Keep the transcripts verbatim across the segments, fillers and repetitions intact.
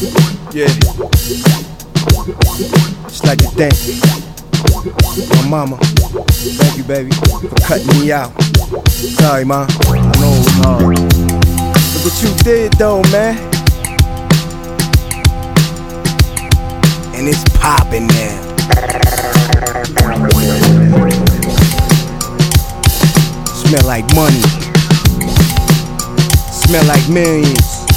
Yeah. Just like to thank my mama. Thank you, baby, for cutting me out. Sorry, ma. I know it was hard. Look what you did, though, man. And it's poppin' now. Smell like money. Smell like millions.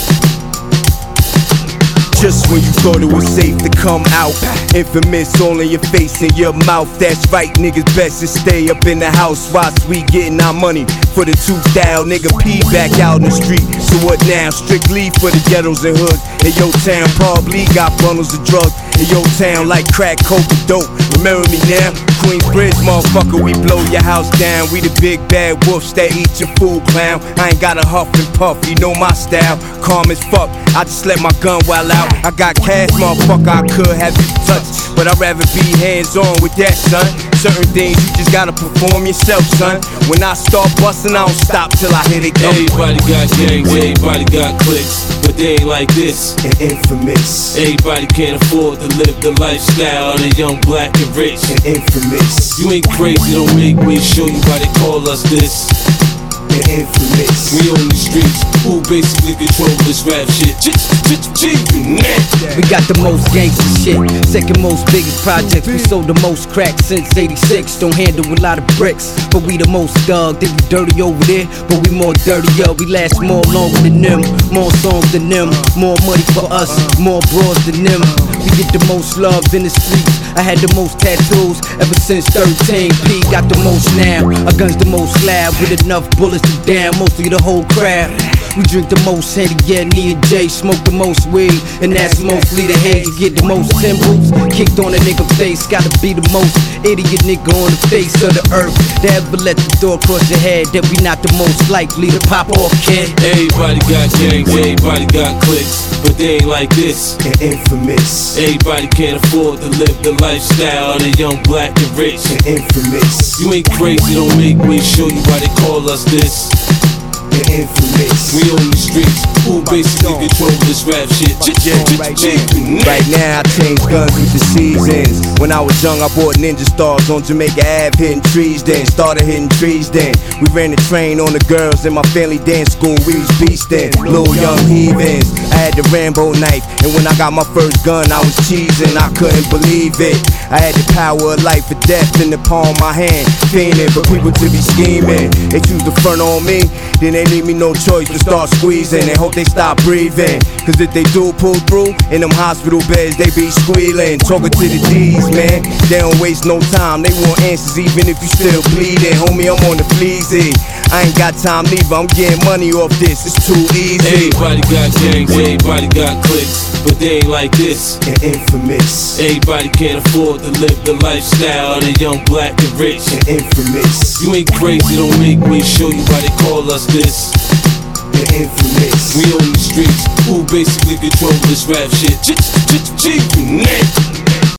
Just when you thought it was safe to come out, infamous all in your face and your mouth. That's right, niggas best to stay up in the house whilst we getting our money for the two thousand. Nigga P back out in the street, so what now? Strictly for the ghettos and hoods. In your town probably got bundles of drugs. In your town like crack, coke, and dope. Remember me now? Queensbridge, motherfucker, we blow your house down. We the big bad wolves that eat your food, clown. I ain't got a huff and puff, you know my style. Calm as fuck, I just let my gun while out. I got cash, motherfucker, I could have you touched, but I'd rather be hands-on with that, son. Certain things you just gotta perform yourself, son. When I start busting, I don't stop till I hit it. Everybody got gangs, everybody got cliques, but they ain't like this. And infamous. Everybody can't afford to live the lifestyle of the young, black, and rich. And infamous. You ain't crazy, don't make me show you why they call us this. And infamous. We on the streets, who basically control this rap shit. We got the most gangsta shit, second most biggest projects. We sold the most crack since eighty-six. Don't handle a lot of bricks, but we the most thug. They be dirty over there, but we more dirtier. We last more longer than them, more songs than them, more money for us, more bros than them. We get the most love in the streets. I had the most tattoos ever since thirteen. P got the most now. Our guns the most loud with enough bullets to down mostly the whole crowd. We drink the most Henny, yeah, me and Jay smoke the most weed, and that's mostly the haze. Get the most timbals kicked on a nigga face. Gotta be the most idiot nigga on the face of the earth that ever let the door cross your head. That we not the most likely to pop off, kid. Everybody got gangs, everybody got cliques, but they ain't like this. And infamous. Everybody can't afford to live the lifestyle of the young, black, and rich. And infamous. You ain't crazy, don't make me show you why they call us this. And infamous. We on the streets, who basically control this rap shit. Right now I change guns with the seasons. When I was young I bought Ninja Stars on Jamaica Ave, hitting trees then. Started hitting trees then. We ran the train on the girls in my family dance school. We was beastin', little young heathens. I had the Rambo knife, and when I got my first gun I was cheesing. I couldn't believe it. I had the power of life or death in the palm of my hand, fiending for people to be scheming. They choose to front on me, then they leave me no choice to start squeezing. They hope they stop breathing, cause if they do pull through in them hospital beds, they be squealing. Talking to the D's, man, they don't waste no time. They want answers even if you still bleeding. Homie, I'm on the fleazy. I ain't got time neither, I'm getting money off this, it's too easy. Everybody got gangs, everybody got cliques, but they ain't like this. And infamous. Everybody can't afford to live the lifestyle of the young, black, and rich. And infamous. You ain't crazy, don't make me show you why they call us this. And infamous. We on the streets, who basically control this rap shit.